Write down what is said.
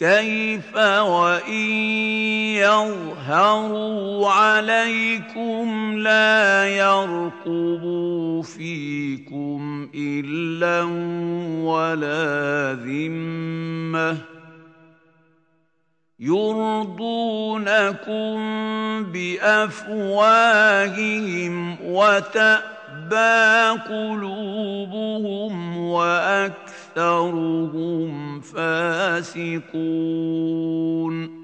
كيف وإن يظهروا عليكم لا يرقبوا فيكم إلا ولا ذمة يرضونكم بأفواههم وتأبى قلوبهم وأكثرهم فاسقون